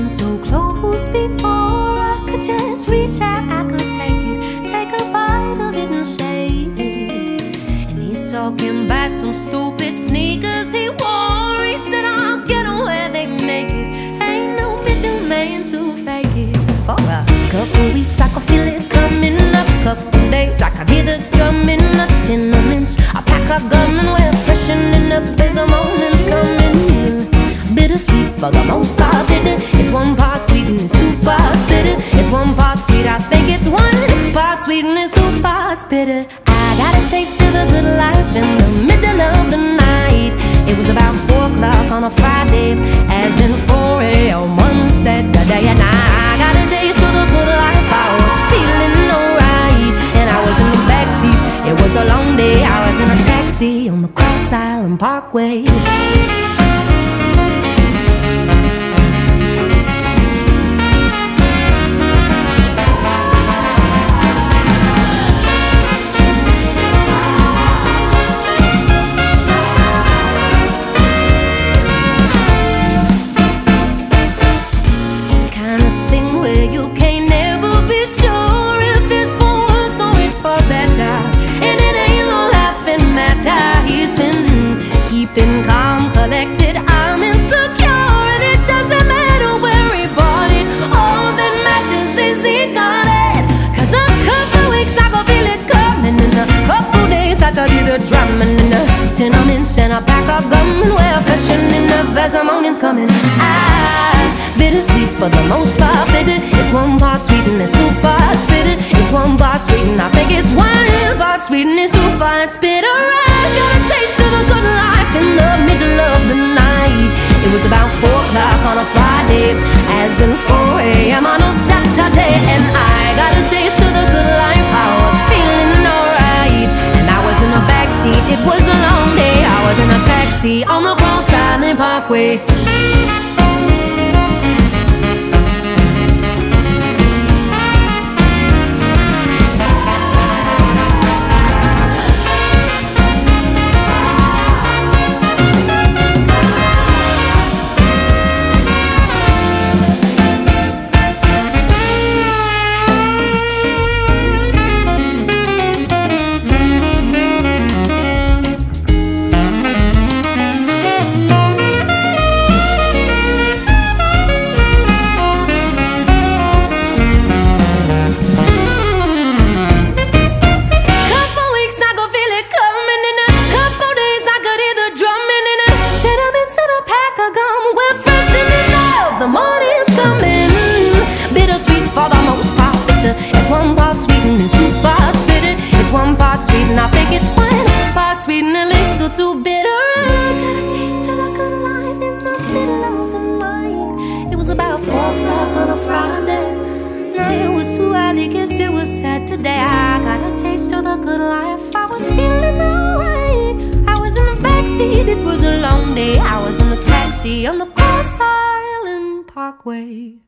been so close before. I could just reach out, I could take it, take a bite of it and save it. And he's talking about some stupid sneakers he wore. He said, I'll get them where they make it. Ain't no middleman to fake it. For a couple weeks I could feel it coming up. Couple days I could hear the drumming. The tenements, I pack a gum and we're freshening up as the morning's coming. Bittersweet for the most part, bitter. It's 1 part sweet and it's 2 parts bitter. It's 1 part sweet, I think it's 1 part sweet and it's 2 parts bitter. I got a taste of the good life in the middle of the night. It was about 4 o'clock on a Friday, as in 4 a.m. on Saturday. And I got a taste of the good life. I was feeling alright, and I was in the backseat. It was a long day. I was in a taxi on the Cross Island Parkway. Keeping calm, collected, I'm insecure, and it doesn't matter where he bought it. All that matters is he got it. Cause a couple weeks I could feel it coming, in a couple days I could hear the drumming in the tenements, and a pack of gum, and we're freshening up as the morning's coming. Bittersweet for the most part, bitter. It's 1 part sweet and it's 2 parts bitter. It's 1 part sweet and I think it's 1 part sweet and it's 2 parts bitter. I got a taste of the good life in the middle of the night. It was about 4 o'clock on a Friday, as in 4 a.m. on a Saturday. And I got a taste of the good life. I was feeling alright, and I was in the backseat. It was a long day. I was in a taxi on the Cross Island Parkway. The morning's coming. Bittersweet for the most part, bitter. It's 1 part sweet and it's 2 parts bitter. It's 1 part sweet and I think it's 1 part sweet and a little too bitter. I got a taste of the good life in the middle of the night. It was about 4 o'clock on a Friday. Now it was too early, guess it was Saturday. I got a taste of the good life. I was feeling alright. I was in the backseat. It was a long day. I was in a taxi on the Cross Island Parkway.